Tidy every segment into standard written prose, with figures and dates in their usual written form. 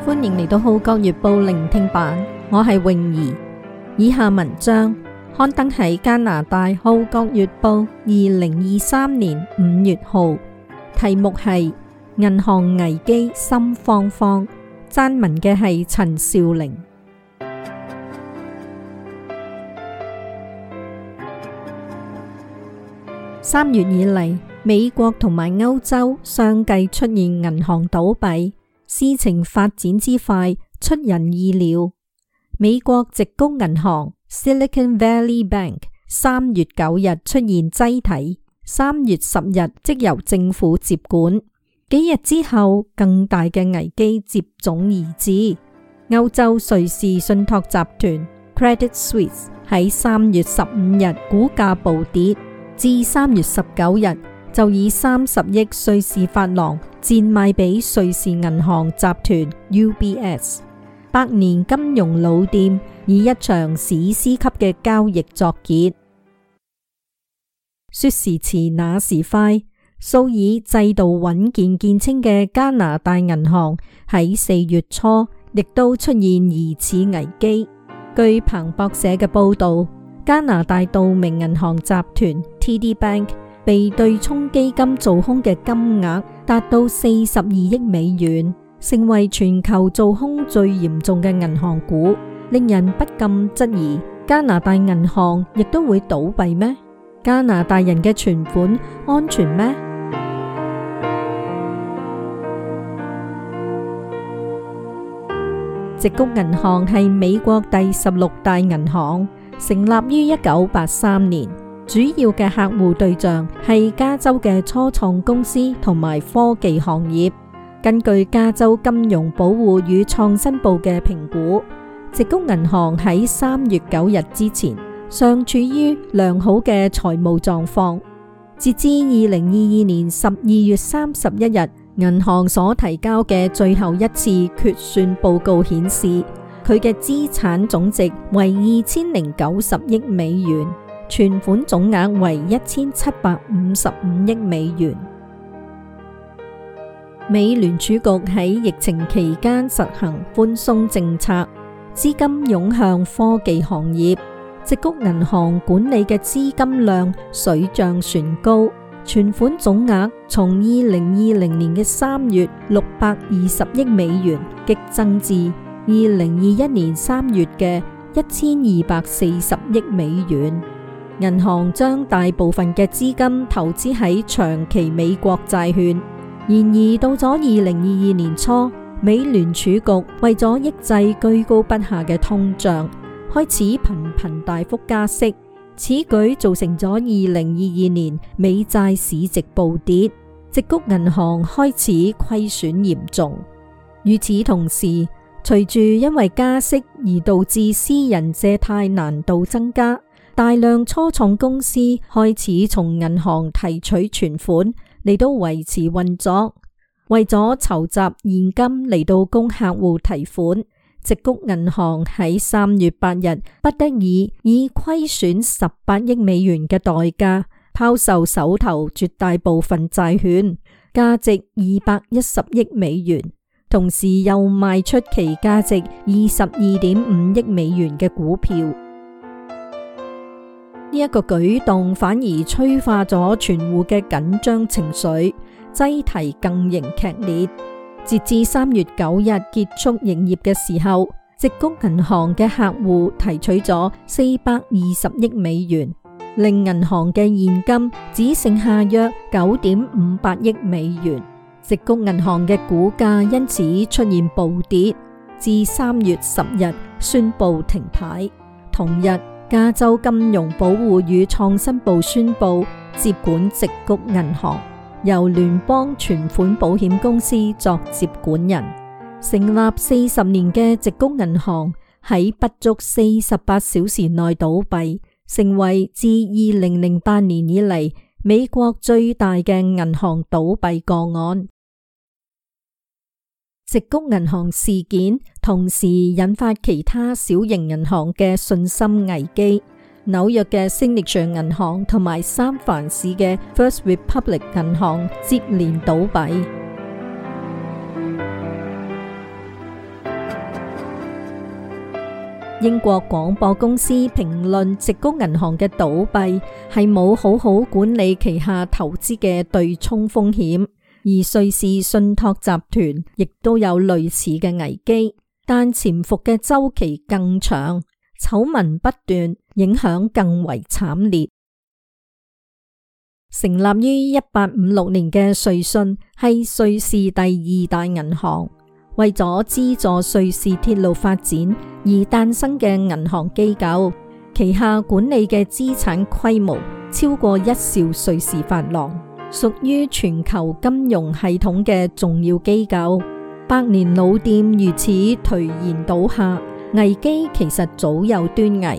歡迎嚟到《號角月報》聆聽版，我係泳兒。以下文章刊登喺加拿大《號角月報》2023年5月號，題目係銀行危機心慌慌，撰文嘅係陳少玲。3月以嚟，美國同埋歐洲相繼出現銀行倒閉，事情發展之快，出人意料。美國矽谷銀行 Silicon Valley Bank 3月9日出現擠提，3月10日即由政府接管。幾日之後，更大嘅危機接踵而至。歐洲瑞士信託集團 Credit Suisse 喺3月15日股價暴跌，至3月19日就以30億瑞士法郎賤賣俾瑞士銀行集團 UBS。百年金融老店以一場史詩級嘅交易作結。說時遲那時快，素以制度穩健見稱嘅加拿大銀行喺4月初亦都出現疑似危機。據彭博社嘅報道，加拿大道明銀行集團 TD Bank 被對沖基金做空嘅金額達到42億美元，成為全球做空最嚴重嘅銀行股，令人不禁質疑：加拿大銀行亦都會倒閉咩？加拿大人嘅存款安全咩？矽谷銀行係美國第16大銀行，成立於1983年，主要嘅客戶對象係加州嘅初創公司同埋科技行業。根據加州金融保護與創新部嘅評估，矽谷銀行喺3月9日之前尚處於良好嘅財務狀況。截至2022年12月31日，銀行所提交嘅最後一次決算報告顯示，佢嘅資產總值為2090億美元，存款總額為1755億美元。美聯儲局喺疫情期間實行寬鬆政策，資金湧向科技行業，矽谷銀行管理嘅資金量水漲船高，存款總額從2020年嘅3月620億美元激增至2021年3月嘅1240億美元。銀行將大部分嘅資金投資喺長期美國債券。然而到咗2022年初，美聯儲局為咗抑制居高不下嘅通脹，開始頻大幅加息，此舉造成咗2022年美債市值暴跌，矽谷銀行開始虧損嚴重。與此同時，隨住因為加息而導致私人借貸難度增加，大量初創公司開始從銀行提取存款嚟到維持運作。為咗籌集現金嚟到供客戶提款，矽谷銀行喺3月8日不得已以虧損18億美元嘅代價拋售手頭絕大部分債券，價值210億美元，同時又賣出其價值22.5億美元嘅股票。呢一個舉動反而催化咗存戶嘅緊張情緒，擠提更形劇烈。截至3月9日結束營業嘅時候，矽谷銀行嘅客戶提取咗420億美元，令銀行嘅現金只剩下約9.58億美元。矽谷銀行嘅股價因此出現暴跌，至3月10日宣布停牌。同日，加州金融保護與創新部宣布接管矽谷銀行，由聯邦存款保險公司作接管人。成立40年嘅矽谷銀行喺不足48小時內倒閉，成為自2008年以嚟美國最大嘅銀行倒閉個案。矽谷銀行事件同時引發其他小型銀行嘅信心危機。紐約嘅 Signature 銀行同埋三藩市嘅 First Republic 銀行接連倒閉。 英國廣播公司評論矽谷銀行嘅倒閉係冇好好管理旗下投資嘅對沖風險，而瑞士信託集團亦都有類似嘅危機，但潛伏嘅週期更長，醜聞不斷，影響更為慘烈。成立於1856年嘅瑞信係瑞士第2大銀行，為咗資助瑞士鐵路發展而誕生嘅銀行機構，旗下管理嘅資產規模超過1兆瑞士法郎，屬於全球金融系統嘅重要機構。百年老店如此頹然倒下，危機其實早有端倪。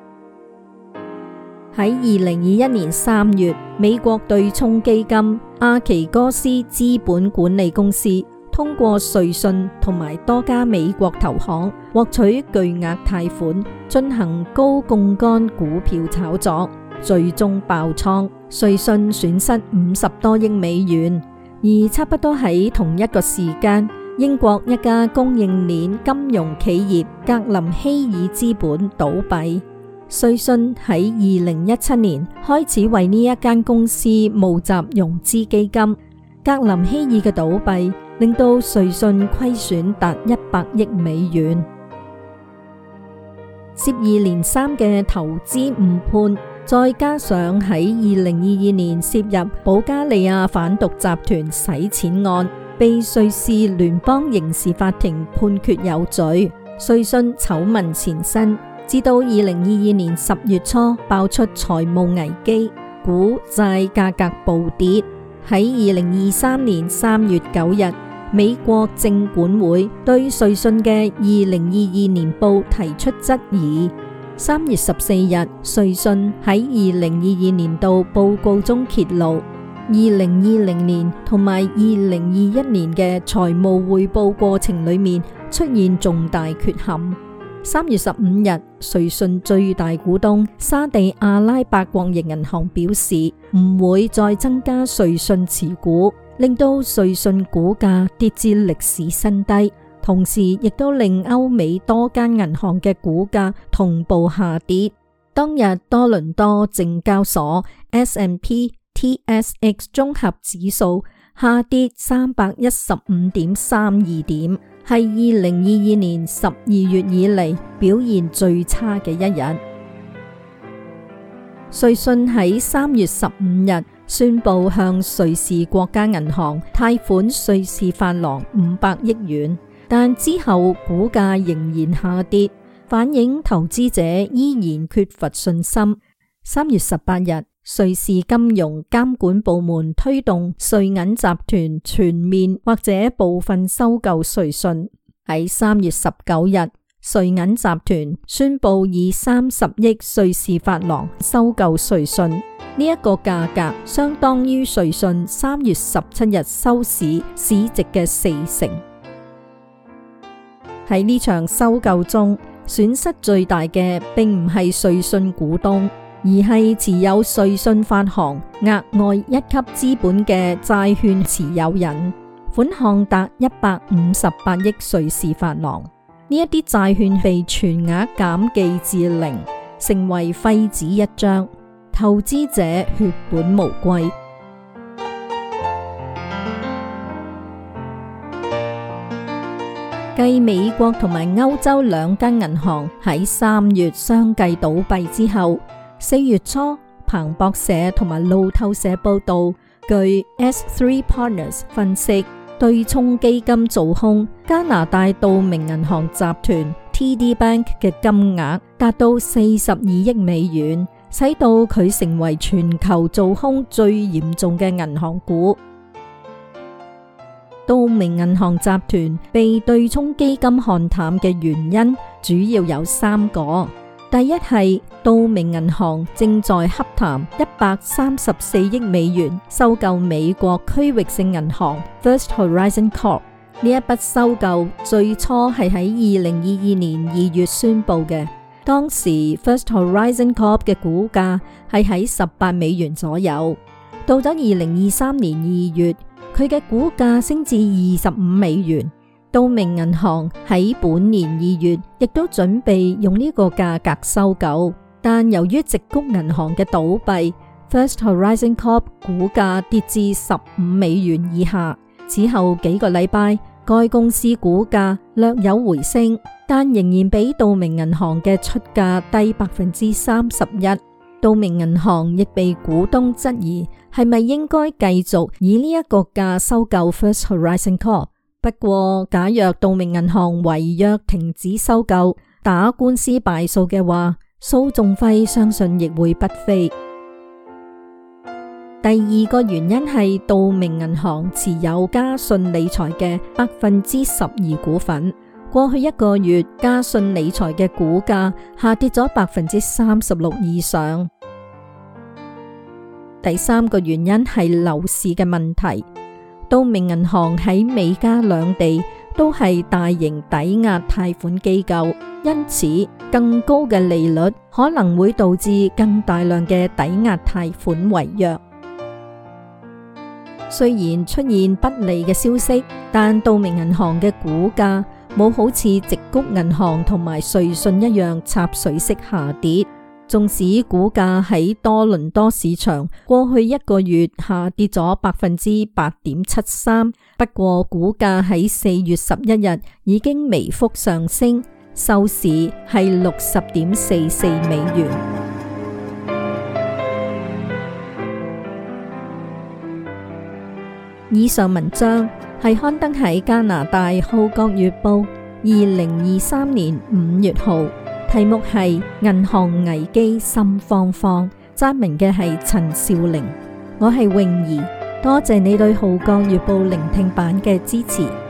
喺2021年3月，美國對沖基金阿奇哥斯資本管理公司通過瑞信同埋多家美國投行獲取巨額貸款，進行高槓桿股票炒作，最終爆倉，瑞信損失50多億美元。而差不多喺同一個時間，英國一家供應鏈金融企業格林希爾資本倒閉。瑞信喺2017年開始為呢一間公司募集融資基金，格林希爾嘅倒閉令到瑞信虧損達100億美元。接二連三嘅投資誤判，再加上喺2022年涉入保加利亞販毒集團洗錢案，被瑞士聯邦刑事法庭判決有罪，瑞信醜聞纏身。至到2022年10月初爆出財務危機，股債價格暴跌。喺2023年3月9日，美國證管會對瑞信嘅2022年報提出質疑。3月14日，瑞信喺2022年度報告中揭露，2020年同埋2021年嘅財務匯報過程裏面出現重大缺陷。3月15日，瑞信最大股東沙地阿拉伯國營銀行表示唔會再增加瑞信持股，令到瑞信股價跌至歷史新低，同時亦都令歐美多間銀行嘅股價同步下跌。當日多倫多證交所 S&P TSX 綜合指數下跌315.32點，係2022年12月以嚟表現最差嘅一日。瑞信喺3月15日宣布向瑞士國家銀行貸款瑞士法郎500億元，但之後股價仍然下跌，反映投資者依然缺乏信心。3月18日，瑞士金融監管部門推動瑞銀集團全面或者部分收購瑞信。喺3月19日，瑞銀集團宣布以30億瑞士法郎收購瑞信，呢一個價格相當於瑞信3月17日收市市值嘅4成。喺呢場收購中，損失最大嘅並唔係瑞信股東，而係持有瑞信發行額外一級資本嘅債券持有人，款項達158億瑞士法郎。呢一啲債券被全額減記至0，成為廢紙一張，投資者血本無歸。繼美國同埋歐洲兩間銀行喺3月相繼倒閉之後，4月初，彭博社同埋路透社報道，據 S3 Partners 分析，對沖基金做空加拿大道明銀行集團 TD Bank 嘅金額達到42億美元，使到佢成為全球做空最嚴重嘅銀行股。道明銀行集團被對沖基金看淡嘅原因主要有3個。第一係道明銀行正在洽談134億美元收購美國區域性銀行 First Horizon Corp。呢一筆收購最初係喺2022年2月宣布嘅，當時 First Horizon Corp 嘅股價係喺18美元左右。到咗2023年2月，佢嘅股價升至25美元， 道明銀行喺本年2月亦都準備用呢個價格收購，但由於矽谷銀行嘅倒閉， First Horizon Corp 股價跌至$15以下。此後幾個禮拜，該公司股價略有回升，但仍然比道明銀行嘅出價低31%。道明銀行亦被股東質疑係咪應該繼續以呢一個價收購 First Horizon Corp。不過，假若道明銀行違約停止收購，打官司敗訴嘅話，訴訟費相信亦會不菲。第二個原因係道明銀行持有嘉信理財嘅12%股份。過去一個月，嘉信理財嘅股價下跌咗36%以上。第三個原因係樓市嘅問題。道明銀行喺美加兩地都係大型抵押貸款機構，因此更高嘅利率可能會導致更大量嘅抵押貸款違約。雖然出現不利嘅消息，但道明銀行嘅股價冇好似矽谷銀行同埋瑞信一樣插水式下跌。縱使股價喺多倫多市場過去一個月下跌咗8.73%，不過股價喺4月11日已經微幅上升，收市係$60.44。以上文章係刊登喺加拿大《號角月報》2023年5月號，題目係銀行危機心慌慌，撰文嘅係陳少玲。我係泳兒，多謝你對《號角月報》聆聽版嘅支持。